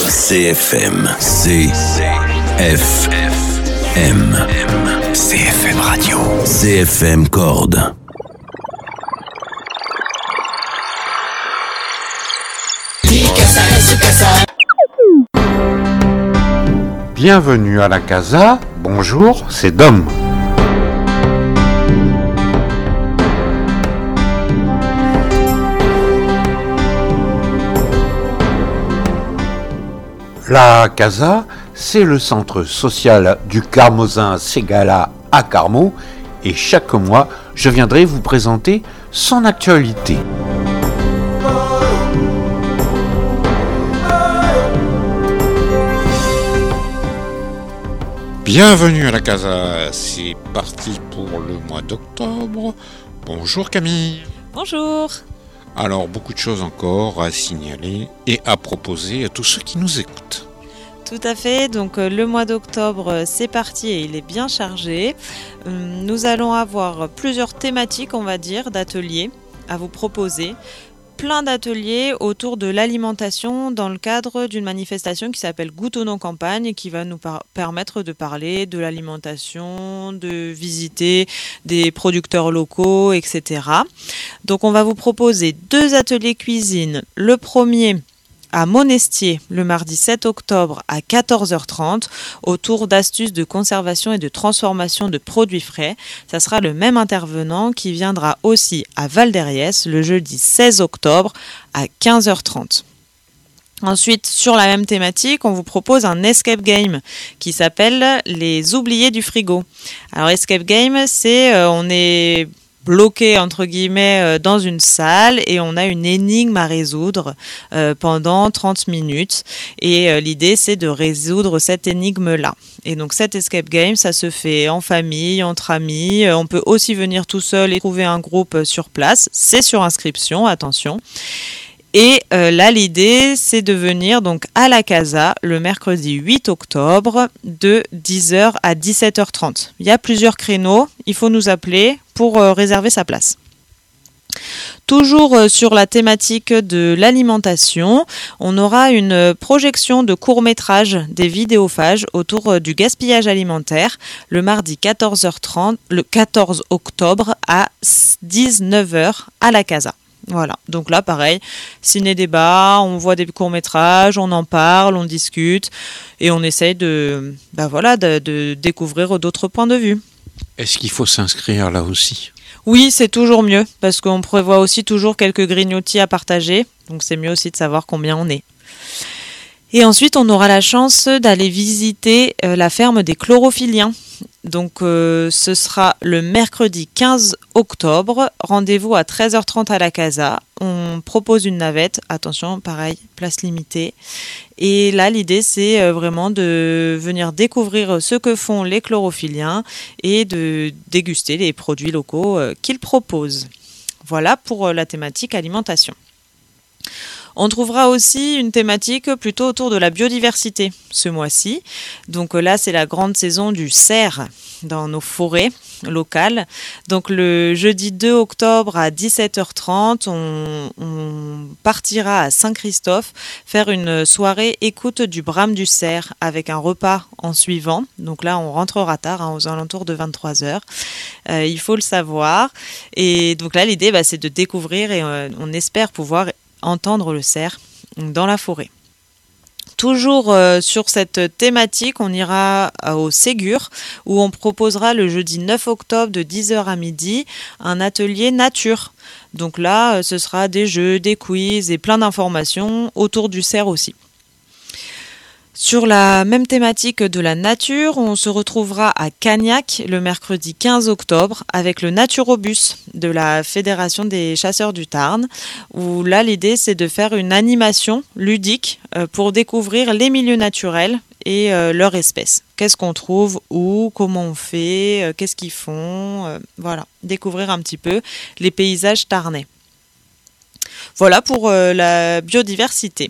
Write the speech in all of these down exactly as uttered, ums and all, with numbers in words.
C F M. C F M. C F M Radio. C F M Corde. Bienvenue à la Casa. Bonjour, c'est Dom. La Casa, c'est le centre social du Carmosin Ségala à Carmaux et chaque mois, je viendrai vous présenter son actualité. Bienvenue à la Casa, c'est parti pour le mois d'octobre. Bonjour Camille. Bonjour. Alors, beaucoup de choses encore à signaler et à proposer à tous ceux qui nous écoutent. Tout à fait, donc euh, le mois d'octobre euh, c'est parti et il est bien chargé. Euh, nous allons avoir plusieurs thématiques, on va dire, d'ateliers à vous proposer. Plein d'ateliers autour de l'alimentation dans le cadre d'une manifestation qui s'appelle Goûtons nos campagnes et qui va nous par- permettre de parler de l'alimentation, de visiter des producteurs locaux, et cetera. Donc on va vous proposer deux ateliers cuisine. Le premier à Monestier, le mardi sept octobre à quatorze heures trente, autour d'astuces de conservation et de transformation de produits frais. Ça sera le même intervenant qui viendra aussi à Val-d'Hériès le jeudi seize octobre à quinze heures trente. Ensuite, sur la même thématique, on vous propose un escape game qui s'appelle Les oubliés du frigo. Alors, escape game, c'est euh, on est bloqué entre guillemets dans une salle et on a une énigme à résoudre euh, pendant trente minutes et euh, l'idée c'est de résoudre cette énigme là. Et donc cet escape game ça se fait en famille, entre amis, on peut aussi venir tout seul et trouver un groupe sur place, c'est sur inscription, attention. Et euh, là, l'idée, c'est de venir donc à la Casa le mercredi huit octobre de dix heures à dix-sept heures trente. Il y a plusieurs créneaux, il faut nous appeler pour euh, réserver sa place. Toujours euh, sur la thématique de l'alimentation, on aura une projection de court-métrage des vidéophages autour euh, du gaspillage alimentaire le mardi quatorze heures trente, le quatorze octobre à dix-neuf heures à la Casa. Voilà, donc là pareil, ciné-débat, on voit des courts-métrages, on en parle, on discute et on essaye de, bah voilà, de, de découvrir d'autres points de vue. Est-ce qu'il faut s'inscrire là aussi ? Oui, c'est toujours mieux parce qu'on prévoit aussi toujours quelques grignotis à partager, donc c'est mieux aussi de savoir combien on est. Et ensuite, on aura la chance d'aller visiter euh, la ferme des chlorophylliens. Donc, euh, ce sera le mercredi quinze octobre. Rendez-vous à treize heures trente à la Casa. On propose une navette. Attention, pareil, place limitée. Et là, l'idée, c'est euh, vraiment de venir découvrir ce que font les chlorophylliens et de déguster les produits locaux euh, qu'ils proposent. Voilà pour euh, la thématique alimentation. On trouvera aussi une thématique plutôt autour de la biodiversité ce mois-ci. Donc là, c'est la grande saison du cerf dans nos forêts locales. Donc le jeudi deux octobre à dix-sept heures trente, on, on partira à Saint-Christophe faire une soirée écoute du brame du cerf avec un repas en suivant. Donc là, on rentrera tard, hein, aux alentours de vingt-trois heures. Euh, il faut le savoir. Et donc là, l'idée, bah, c'est de découvrir et euh, on espère pouvoir entendre le cerf dans la forêt. Toujours euh, sur cette thématique, on ira au Ségur où on proposera le jeudi neuf octobre de dix heures à midi un atelier nature. Donc là, ce sera des jeux, des quiz et plein d'informations autour du cerf aussi. Sur la même thématique de la nature, on se retrouvera à Cagnac le mercredi quinze octobre avec le Naturobus de la Fédération des chasseurs du Tarn, où là l'idée c'est de faire une animation ludique pour découvrir les milieux naturels et euh, leurs espèces. Qu'est-ce qu'on trouve, où, comment on fait, euh, qu'est-ce qu'ils font, euh, voilà, découvrir un petit peu les paysages tarnais. Voilà pour euh, la biodiversité.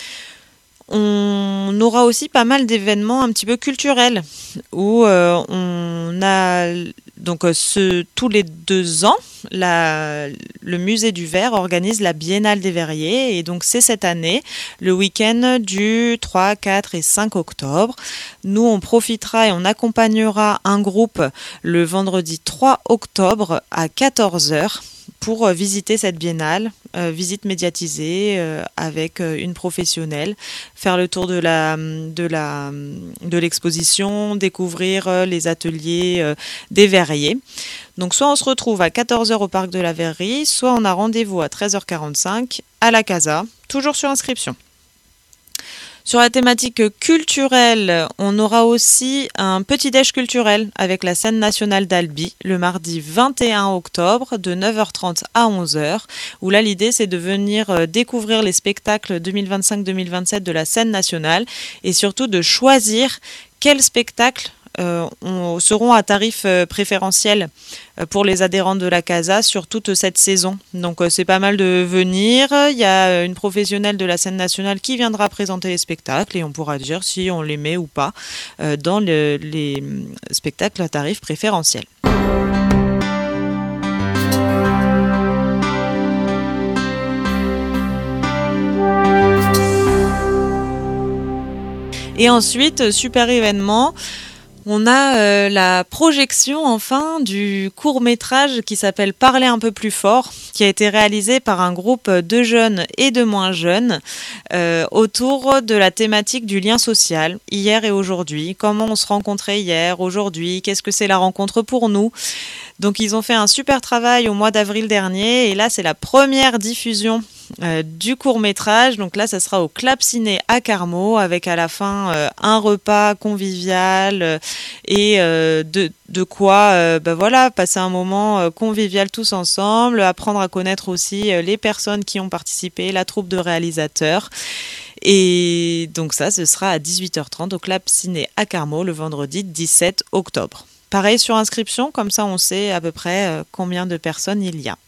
On aura aussi pas mal d'événements un petit peu culturels où euh, on a donc ce, tous les deux ans, la, le musée du verre organise la Biennale des Verriers et donc c'est cette année, le week-end du trois, quatre et cinq octobre. Nous, on profitera et on accompagnera un groupe le vendredi trois octobre à quatorze heures pour visiter cette biennale, euh, visite médiatisée euh, avec euh, une professionnelle, faire le tour de la de la de l'exposition, découvrir euh, les ateliers euh, des verriers. Donc soit on se retrouve à quatorze heures au parc de la Verrerie, soit on a rendez-vous à treize heures quarante-cinq à la Casa, toujours sur inscription. Sur la thématique culturelle, on aura aussi un petit déj culturel avec la scène nationale d'Albi le mardi vingt et un octobre de neuf heures trente à onze heures, où là l'idée c'est de venir découvrir les spectacles deux mille vingt-cinq deux mille vingt-sept de la scène nationale et surtout de choisir quel spectacle Euh, on, seront à tarif euh, préférentiel euh, pour les adhérents de la Casa sur toute cette saison. Donc euh, c'est pas mal de venir. Il y a une professionnelle de la scène nationale qui viendra présenter les spectacles et on pourra dire si on les met ou pas euh, dans le, les spectacles à tarif préférentiel. Et ensuite, super événement, on a euh, la projection enfin du court-métrage qui s'appelle Parler un peu plus fort, qui a été réalisé par un groupe de jeunes et de moins jeunes euh, autour de la thématique du lien social, hier et aujourd'hui. Comment on se rencontrait hier, aujourd'hui, qu'est-ce que c'est la rencontre pour nous ? Donc ils ont fait un super travail au mois d'avril dernier et là c'est la première diffusion Euh, du court-métrage. Donc là, ça sera au Clap Ciné à Carmaux avec à la fin euh, un repas convivial euh, et euh, de, de quoi euh, bah voilà, passer un moment euh, convivial tous ensemble, apprendre à connaître aussi euh, les personnes qui ont participé, la troupe de réalisateurs. Et donc ça, ce sera à dix-huit heures trente au Clap Ciné à Carmaux le vendredi dix-sept octobre. Pareil sur inscription, comme ça on sait à peu près euh, combien de personnes il y a.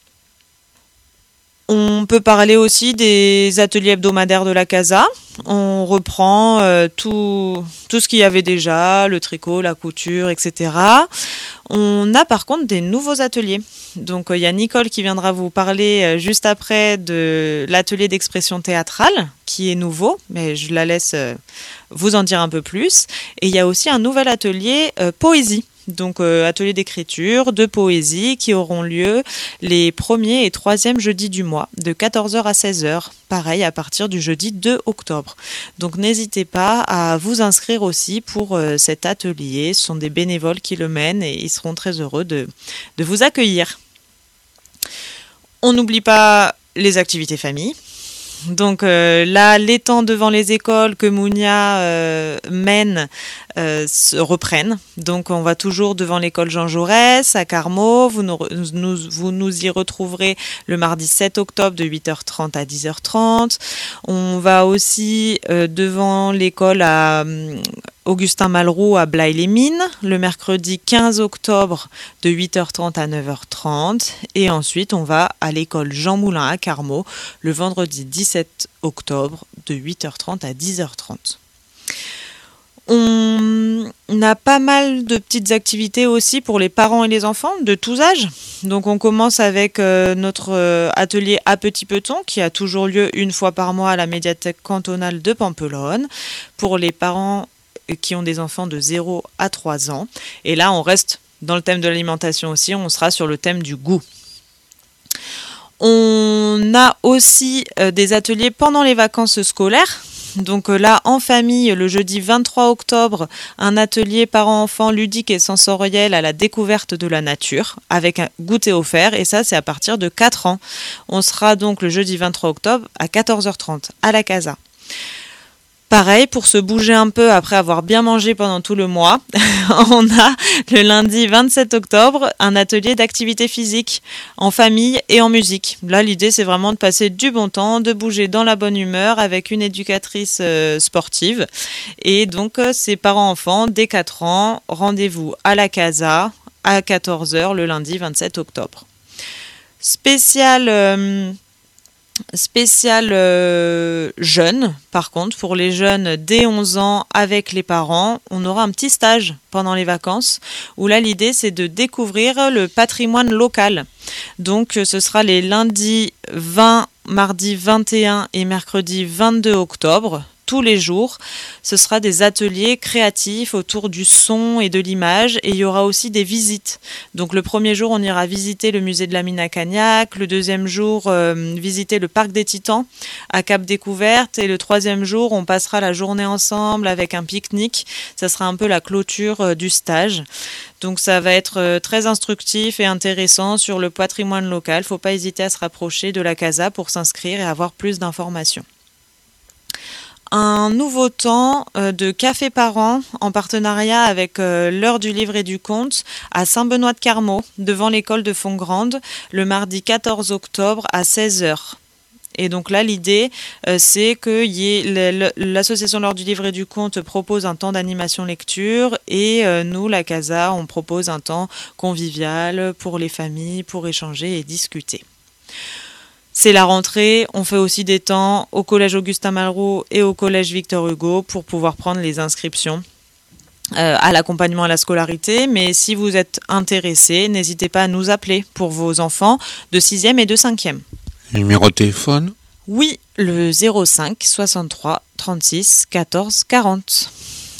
On peut parler aussi des ateliers hebdomadaires de la Casa. On reprend euh, tout, tout ce qu'il y avait déjà, le tricot, la couture, et cetera. On a par contre des nouveaux ateliers. Donc il euh, y a Nicole qui viendra vous parler euh, juste après de l'atelier d'expression théâtrale, qui est nouveau, mais je la laisse euh, vous en dire un peu plus. Et il y a aussi un nouvel atelier euh, poésie. Donc euh, atelier d'écriture, de poésie qui auront lieu les premiers et troisièmes jeudis du mois, de quatorze heures à seize heures, pareil à partir du jeudi deux octobre. Donc n'hésitez pas à vous inscrire aussi pour euh, cet atelier, ce sont des bénévoles qui le mènent et ils seront très heureux de, de vous accueillir. On n'oublie pas les activités famille. Donc euh, là, les temps devant les écoles que Mounia euh, mène euh, se reprennent. Donc on va toujours devant l'école Jean Jaurès à Carmaux. Vous nous, nous, vous nous y retrouverez le mardi sept octobre de huit heures trente à dix heures trente. On va aussi euh, devant l'école à euh, Augustin Malraux à Blaye-les-Mines le mercredi quinze octobre de huit heures trente à neuf heures trente. Et ensuite on va à l'école Jean Moulin à Carmaux le vendredi dix-sept octobre de huit heures trente à dix heures trente. On a pas mal de petites activités aussi pour les parents et les enfants de tous âges. Donc on commence avec euh, notre euh, atelier à Petit Peton qui a toujours lieu une fois par mois à la médiathèque cantonale de Pampelonne pour les parents qui ont des enfants de zéro à trois ans. Et là on reste dans le thème de l'alimentation aussi, on sera sur le thème du goût. On a aussi euh, des ateliers pendant les vacances scolaires. Donc euh, là, en famille, le jeudi vingt-trois octobre, un atelier parents-enfants ludique et sensoriel à la découverte de la nature, avec un goûter offert, et ça, c'est à partir de quatre ans. On sera donc le jeudi vingt-trois octobre à quatorze heures trente à la Casa. Pareil, pour se bouger un peu après avoir bien mangé pendant tout le mois, on a le lundi vingt-sept octobre un atelier d'activité physique en famille et en musique. Là, l'idée, c'est vraiment de passer du bon temps, de bouger dans la bonne humeur avec une éducatrice euh, sportive. Et donc, euh, c'est parents-enfants dès quatre ans, rendez-vous à la Casa à quatorze heures le lundi vingt-sept octobre. Spécial... Euh, Spécial euh, jeunes, par contre, pour les jeunes dès onze ans avec les parents, on aura un petit stage pendant les vacances où là l'idée c'est de découvrir le patrimoine local. Donc ce sera les lundis vingt, mardi vingt et un et mercredi vingt-deux octobre. Tous les jours, ce sera des ateliers créatifs autour du son et de l'image et il y aura aussi des visites. Donc le premier jour, on ira visiter le musée de la mine à Cagnac, le deuxième jour, euh, visiter le parc des Titans à Cap Découverte et le troisième jour, on passera la journée ensemble avec un pique-nique. Ça sera un peu la clôture euh, du stage. Donc ça va être euh, très instructif et intéressant sur le patrimoine local. Il ne faut pas hésiter à se rapprocher de la CASA pour s'inscrire et avoir plus d'informations. Un nouveau temps euh, de café parents en partenariat avec euh, l'heure du livre et du conte à Saint-Benoît-de-Carmaux, devant l'école de Fontgrande, le mardi quatorze octobre à seize heures. Et donc là, l'idée, euh, c'est que y ait l'association L'Heure du Livre et du Conte propose un temps d'animation lecture et euh, nous, la CASA, on propose un temps convivial pour les familles, pour échanger et discuter. C'est la rentrée, on fait aussi des temps au collège Augustin Malraux et au collège Victor Hugo pour pouvoir prendre les inscriptions euh, à l'accompagnement à la scolarité. Mais si vous êtes intéressé, n'hésitez pas à nous appeler pour vos enfants de sixième et de cinquième. Numéro de téléphone ? Oui, le zéro cinq soixante-trois trente-six quatorze quarante.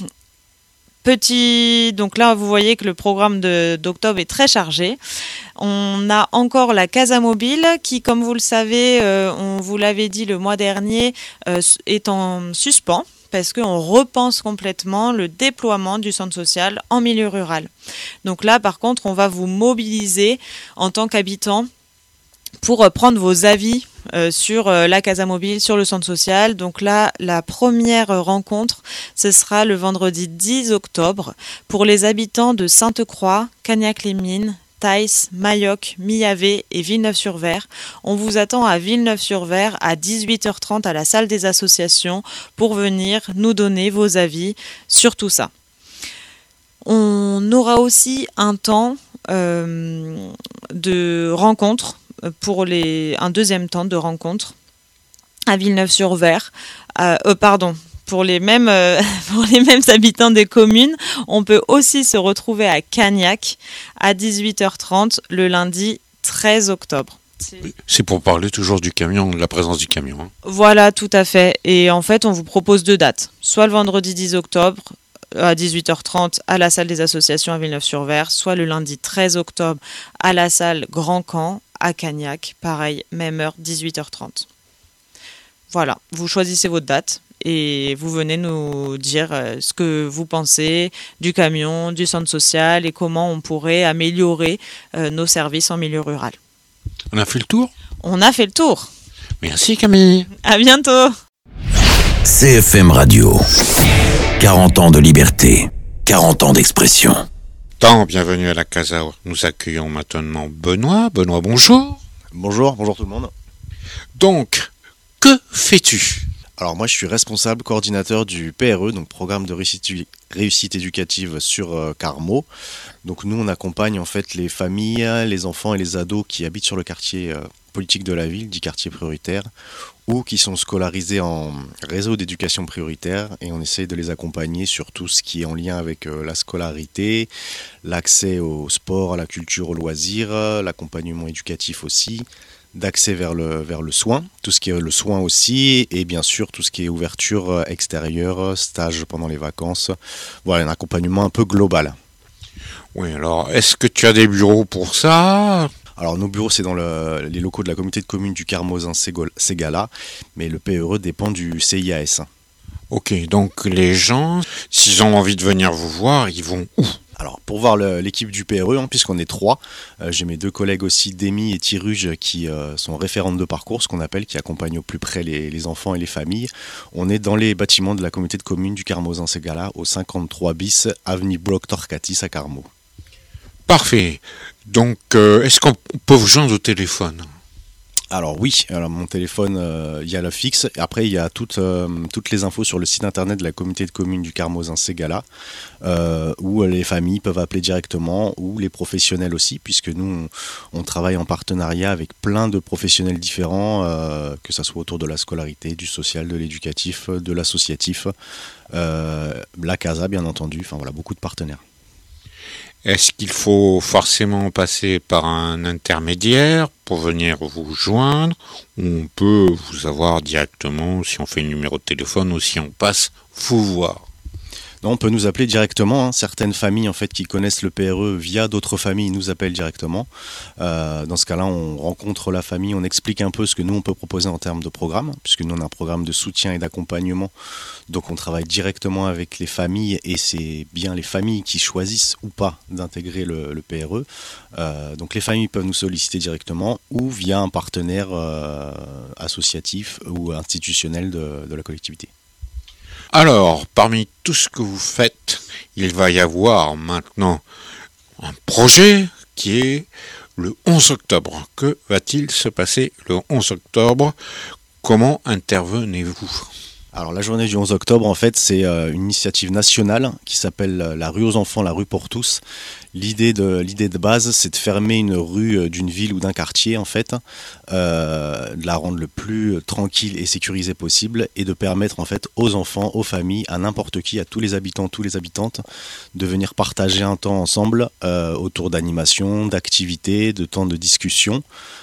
Petit, donc là, vous voyez que le programme de, d'octobre est très chargé. On a encore la Casa Mobile qui, comme vous le savez, euh, on vous l'avait dit le mois dernier, euh, est en suspens parce qu'on repense complètement le déploiement du centre social en milieu rural. Donc là, par contre, on va vous mobiliser en tant qu'habitant pour prendre vos avis euh, sur euh, la Casa Mobile, sur le centre social. Donc là, la première rencontre, ce sera le vendredi dix octobre pour les habitants de Sainte-Croix, Cagnac-les-Mines, Thaïs, Mayoc, Millavé et Villeneuve-sur-Ver. On vous attend à Villeneuve-sur-Ver à dix-huit heures trente à la salle des associations pour venir nous donner vos avis sur tout ça. On aura aussi un temps euh, de rencontre pour les, un deuxième temps de rencontre à Villeneuve-sur-Ver. Euh, euh, pardon, pour les mêmes euh, pour les mêmes habitants des communes, on peut aussi se retrouver à Cagnac à dix-huit heures trente le lundi treize octobre. C'est... C'est pour parler toujours du camion, de la présence du camion. Hein. Voilà, tout à fait. Et en fait, on vous propose deux dates. Soit le vendredi dix octobre à dix-huit heures trente à la salle des associations à Villeneuve-sur-Ver, soit le lundi treize octobre à la salle Grand Camp à Cagnac, pareil, même heure, dix-huit heures trente. Voilà, vous choisissez votre date et vous venez nous dire ce que vous pensez du camion, du centre social et comment on pourrait améliorer nos services en milieu rural. On a fait le tour ? On a fait le tour. Merci Camille. À bientôt. C F M Radio. quarante ans de liberté, quarante ans d'expression. Tant, bienvenue à la Casa. Nous accueillons maintenant Benoît. Benoît, bonjour. Bonjour, bonjour tout le monde. Donc, que fais-tu ? Alors moi je suis responsable coordinateur du P R E, donc Programme de réussite, réussite éducative sur euh, Carmaux. Donc nous on accompagne en fait les familles, les enfants et les ados qui habitent sur le quartier euh, politique de la ville, dit quartier prioritaire, ou qui sont scolarisés en réseau d'éducation prioritaire, et on essaie de les accompagner sur tout ce qui est en lien avec euh, la scolarité, l'accès au sport, à la culture, aux loisirs, l'accompagnement éducatif aussi, d'accès vers le, vers le soin, tout ce qui est le soin aussi, et bien sûr tout ce qui est ouverture extérieure, stage pendant les vacances. Voilà, un accompagnement un peu global. Oui, alors est-ce que tu as des bureaux pour ça ? Alors nos bureaux c'est dans le, les locaux de la communauté de communes du Carmozin-Ségala, mais le P R E dépend du C I A S. Ok, donc les gens, s'ils ont envie de venir vous voir, ils vont où ? Alors pour voir le, l'équipe du P R E, hein, puisqu'on est trois, euh, j'ai mes deux collègues aussi, Demi et Tiruge, qui euh, sont référentes de parcours, ce qu'on appelle, qui accompagnent au plus près les, les enfants et les familles. On est dans les bâtiments de la communauté de communes du Carmozin-Ségala, au cinquante-trois bis, avenue Bloc Torcatis à Carmaux. Parfait. Donc, euh, est-ce qu'on peut vous joindre au téléphone ? Alors oui, alors mon téléphone, euh, il y a le fixe. Après, il y a toutes, euh, toutes les infos sur le site internet de la communauté de communes du Carmozin-Ségala, euh, où les familles peuvent appeler directement, ou les professionnels aussi, puisque nous, on, on travaille en partenariat avec plein de professionnels différents, euh, que ce soit autour de la scolarité, du social, de l'éducatif, de l'associatif, euh, la CASA bien entendu, enfin voilà, beaucoup de partenaires. Est-ce qu'il faut forcément passer par un intermédiaire pour venir vous joindre, ou on peut vous avoir directement si on fait le numéro de téléphone ou si on passe vous voir? Non, on peut nous appeler directement. Hein. Certaines familles en fait qui connaissent le P R E via d'autres familles nous appellent directement. Euh, dans ce cas-là, on rencontre la famille, on explique un peu ce que nous on peut proposer en termes de programme, puisque nous on a un programme de soutien et d'accompagnement. Donc on travaille directement avec les familles et c'est bien les familles qui choisissent ou pas d'intégrer le, le P R E. Euh, donc les familles peuvent nous solliciter directement ou via un partenaire euh, associatif ou institutionnel de, de la collectivité. Alors, parmi tout ce que vous faites, il va y avoir maintenant un projet qui est le onze octobre. Que va-t-il se passer le onze octobre? Comment intervenez-vous? Alors la journée du onze octobre, en fait, c'est euh, une initiative nationale qui s'appelle euh, la rue aux enfants, la rue pour tous. L'idée de, l'idée de base, c'est de fermer une rue euh, d'une ville ou d'un quartier, en fait, euh, de la rendre le plus tranquille et sécurisée possible et de permettre, en fait, aux enfants, aux familles, à n'importe qui, à tous les habitants, tous les habitantes, de venir partager un temps ensemble euh, autour d'animations, d'activités, de temps de discussion.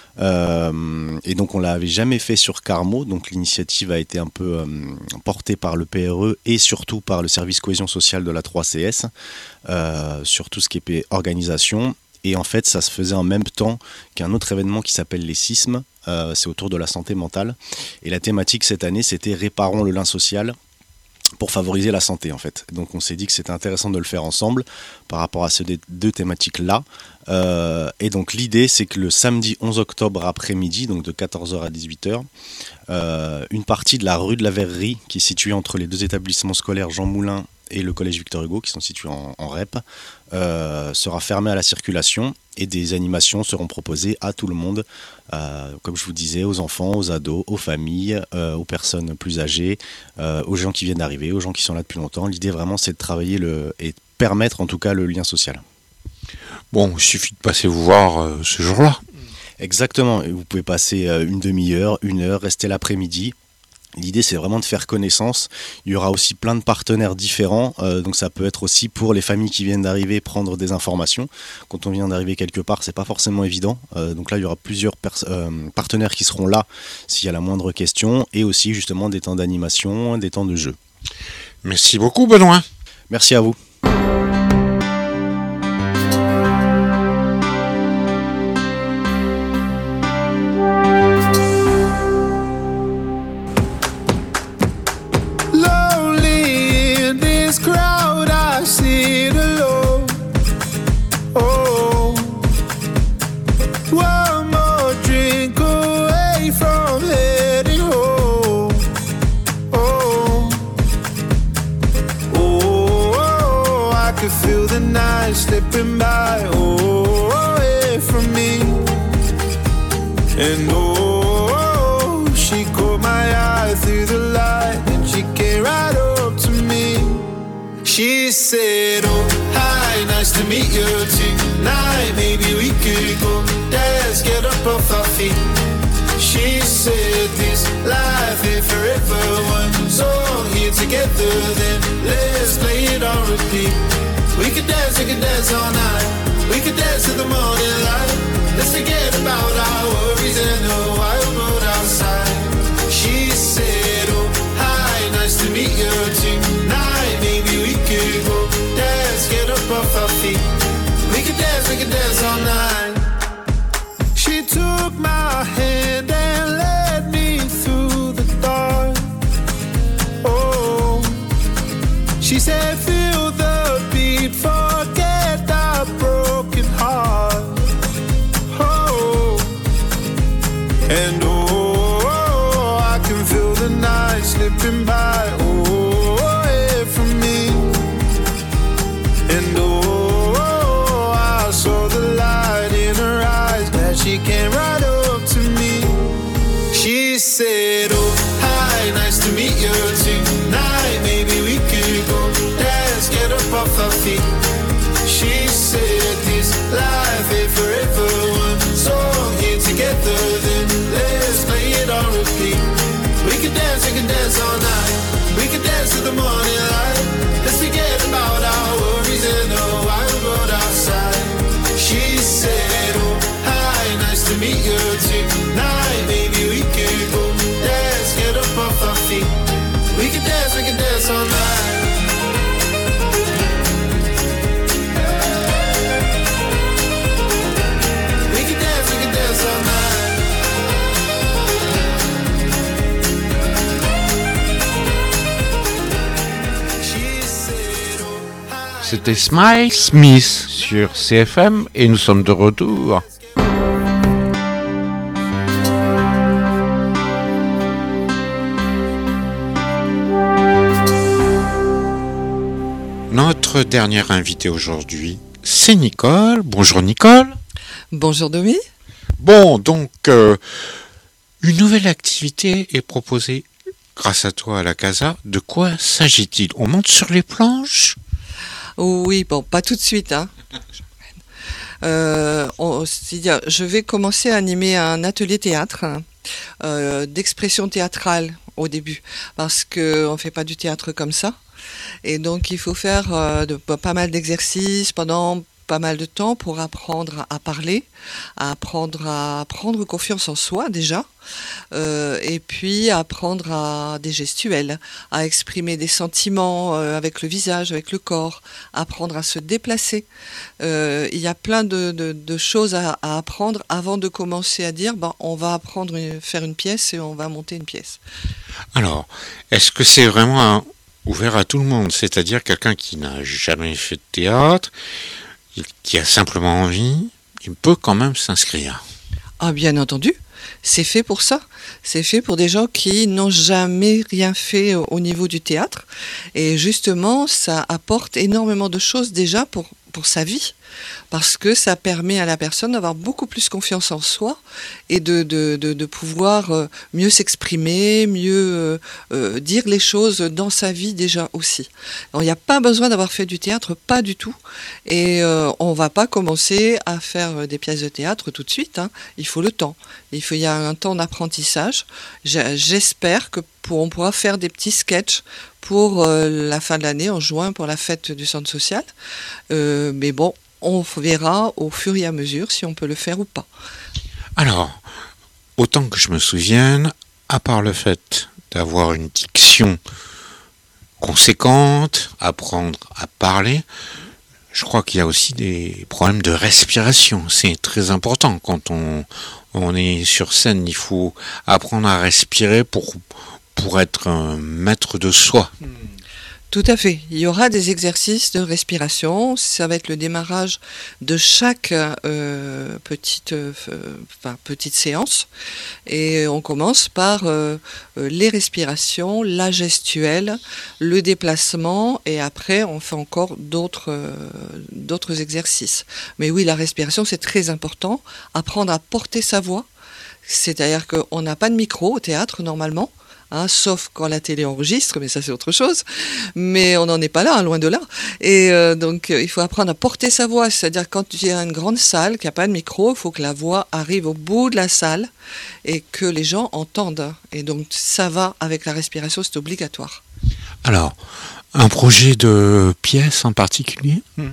Euh, et donc on l'avait jamais fait sur Carmo, donc l'initiative a été un peu euh, portée par le P R E et surtout par le service cohésion sociale de la trois C S euh, sur tout ce qui est organisation. Et en fait ça se faisait en même temps qu'un autre événement qui s'appelle les sismes, euh, c'est autour de la santé mentale et la thématique cette année c'était réparons le lien social pour favoriser la santé en fait. Donc on s'est dit que c'était intéressant de le faire ensemble par rapport à ces deux thématiques-là. Euh, et donc l'idée c'est que le samedi onze octobre après-midi, donc de quatorze heures à dix-huit heures, euh, une partie de la rue de la Verrerie qui est située entre les deux établissements scolaires Jean Moulin et le collège Victor Hugo qui sont situés en, en R E P euh, sera fermée à la circulation et des animations seront proposées à tout le monde, euh, comme je vous disais, aux enfants, aux ados, aux familles, euh, aux personnes plus âgées, euh, aux gens qui viennent d'arriver, aux gens qui sont là depuis longtemps. L'idée vraiment c'est de travailler le, et de permettre en tout cas le lien social. Bon, il suffit de passer vous voir euh, ce jour-là. Exactement, vous pouvez passer euh, une demi-heure, une heure, rester l'après-midi. L'idée c'est vraiment de faire connaissance. Il y aura aussi plein de partenaires différents, euh, donc ça peut être aussi pour les familles qui viennent d'arriver prendre des informations. Quand on vient d'arriver quelque part, c'est pas forcément évident. Euh, donc là il y aura plusieurs pers- euh, partenaires qui seront là s'il y a la moindre question, et aussi justement des temps d'animation, des temps de jeu. Merci beaucoup Benoît. Merci à vous. Slipping by, oh, away from me. And oh, she caught my eye through the light and she came right up to me. She said, oh, hi, nice to meet you tonight. Maybe we could go dance, get up off our feet. She said this life ain't forever, one song here together, then let's play it on repeat. We could dance, we could dance all night. We could dance to the morning light. Let's forget about our worries and the wild road outside. She said, oh, hi, nice to meet you tonight. Maybe we could go dance, get up off our feet. We could dance, we could dance all night. She took my hand and led me through the dark. Oh, she said, feel the beat, forget our broken heart. Oh, and oh, I can feel the night slipping by, oh, away from me. And oh, I saw the light in her eyes, that she came right up to me. C'était Smile Smith sur C F M et nous sommes de retour. Notre dernière invitée aujourd'hui, c'est Nicole. Bonjour Nicole. Bonjour Domi. Bon, donc, euh, une nouvelle activité est proposée grâce à toi à la Casa. De quoi s'agit-il? On monte sur les planches? Oui, bon, pas tout de suite. Hein. Euh, on, c'est-à-dire, je vais commencer à animer un atelier théâtre, euh, d'expression théâtrale au début, parce qu'on ne fait pas du théâtre comme ça. Et donc, il faut faire euh, de, pas mal d'exercices pendant pas mal de temps pour apprendre à parler, à apprendre à prendre confiance en soi déjà, euh, et puis apprendre à des gestuels, à exprimer des sentiments euh, avec le visage, avec le corps, apprendre à se déplacer. Euh, il y a plein de, de, de choses à, à apprendre avant de commencer à dire ben, on va apprendre une, faire une pièce et on va monter une pièce. Alors, est-ce que c'est vraiment un, ouvert à tout le monde, c'est-à-dire quelqu'un qui n'a jamais fait de théâtre, qui a simplement envie, il peut quand même s'inscrire? Ah, bien entendu, c'est fait pour ça. C'est fait pour des gens qui n'ont jamais rien fait au niveau du théâtre. Et justement, ça apporte énormément de choses déjà pour, pour sa vie. Parce que ça permet à la personne d'avoir beaucoup plus confiance en soi et de, de, de, de pouvoir mieux s'exprimer, mieux euh, dire les choses dans sa vie déjà aussi. Alors, il n'y a pas besoin d'avoir fait du théâtre, pas du tout. Et euh, on ne va pas commencer à faire des pièces de théâtre tout de suite. Hein. Il faut le temps. Il faut, il y a un temps d'apprentissage. J'espère que pour, on pourra faire des petits sketchs pour euh, la fin de l'année, en juin, pour la fête du centre social. Euh, mais bon, on verra au fur et à mesure si on peut le faire ou pas. Alors, autant que je me souvienne, à part le fait d'avoir une diction conséquente, apprendre à parler, je crois qu'il y a aussi des problèmes de respiration. C'est très important. Quand on, on est sur scène, il faut apprendre à respirer pour, pour être un maître de soi. Tout à fait. Il y aura des exercices de respiration. Ça va être le démarrage de chaque euh, petite, euh, enfin, petite séance. Et on commence par euh, les respirations, la gestuelle, le déplacement. Et après, on fait encore d'autres, euh, d'autres exercices. Mais oui, la respiration, c'est très important. Apprendre à porter sa voix. C'est-à-dire qu'on n'a pas de micro au théâtre, normalement. Hein, sauf quand la télé enregistre, mais ça c'est autre chose. Mais on n'en est pas là, hein, loin de là. Et euh, donc euh, il faut apprendre à porter sa voix. C'est-à-dire quand il y a une grande salle, qu'il n'y a pas de micro, il faut que la voix arrive au bout de la salle et que les gens entendent. Et donc ça va avec la respiration, c'est obligatoire. Alors, un projet de pièce en particulier? hmm.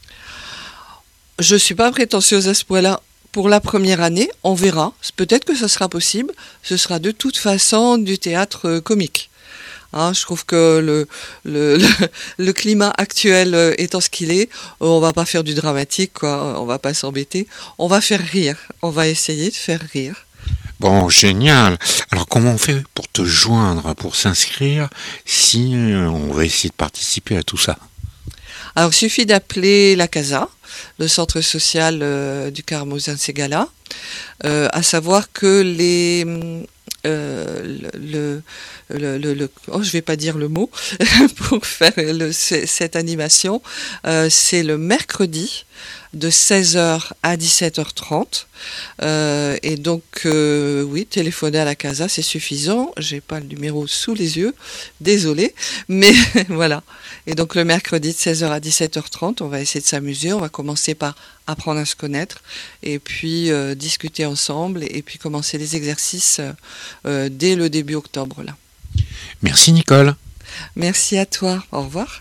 Je ne suis pas prétentieuse à ce point-là. Pour la première année, on verra. Peut-être que ça sera possible. Ce sera de toute façon du théâtre comique. Hein, je trouve que le, le, le, le climat actuel étant ce qu'il est, on va pas faire du dramatique, quoi. On va pas s'embêter. On va faire rire. On va essayer de faire rire. Bon, génial. Alors, comment on fait pour te joindre, pour s'inscrire, si on va essayer de participer à tout ça? Alors, il suffit d'appeler la Casa, le centre social euh, du Carmo Ségala, euh, à savoir que les euh, le, le, le, le oh je vais pas dire le mot pour faire le, cette animation, euh, c'est le mercredi de seize heures à dix-sept heures trente. Euh, et donc, euh, oui, téléphoner à la Casa, c'est suffisant. J'ai pas le numéro sous les yeux, désolé, mais voilà. Et donc, le mercredi de seize heures à dix-sept heures trente, on va essayer de s'amuser. On va commencer par apprendre à se connaître et puis euh, discuter ensemble et puis commencer les exercices euh, dès le début octobre, là. Merci Nicole. Merci à toi. Au revoir.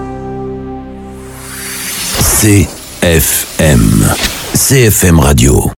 C F M. C F M Radio.